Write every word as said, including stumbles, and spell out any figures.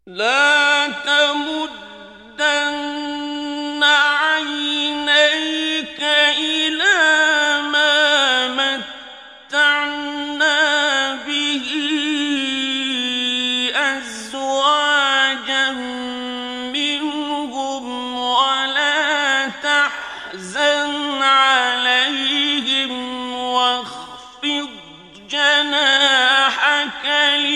لا تمدن عينيك إلى ما متعنا به أزواجا منهم ولا تحزن عليهم واخفض جناحك